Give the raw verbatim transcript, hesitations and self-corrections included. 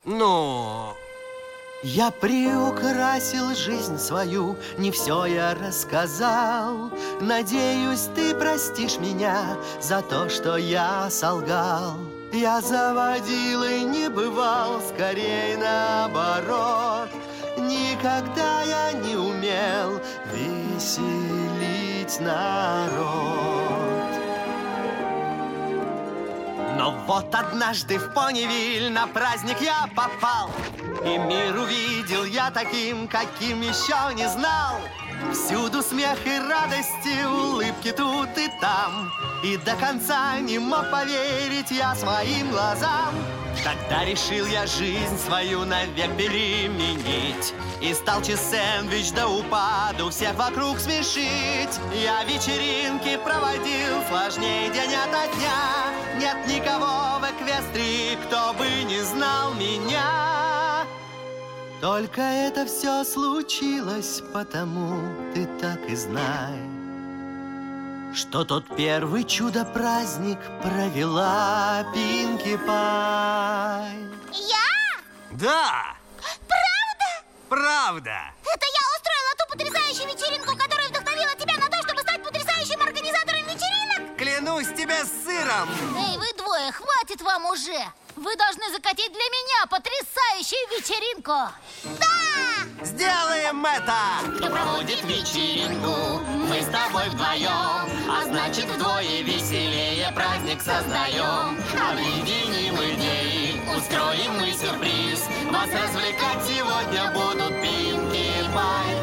Ну... Я приукрасил жизнь свою, не все я рассказал. Надеюсь, ты простишь меня за то, что я солгал. Я заводил и не бывал, скорее наоборот. Никогда я не умел веселить народ. Но вот однажды в Понивиль на праздник я попал, и мир увидел я таким, каким еще не знал. Всюду смех и радости, улыбки тут и там. И до конца не мог поверить я своим глазам. Тогда решил я жизнь свою навек переменить и стал через сэндвич до упаду всех вокруг смешить. Я вечеринки проводил сложнее день ото дня. Нет никого в Эквестрии, кто бы не знал меня. Только это все случилось потому, ты так и знай, что тот первый чудо-праздник провела Пинки Пай. Я? Да! Правда? Правда! Это я устроила ту потрясающую вечеринку, которая вдохновила тебя на то, чтобы стать потрясающим организатором вечеринок? Клянусь тебе сыром! Эй, вы двое, хватит вам уже! Вы должны закатить для меня потрясающую вечеринку! Да! Сделаем это! Кто проводит вечеринку, мы с тобой вдвоем, а значит вдвое веселее праздник создаем. Объединим идеи, устроим мы сюрприз. Вас развлекать сегодня будут Пинки Пай.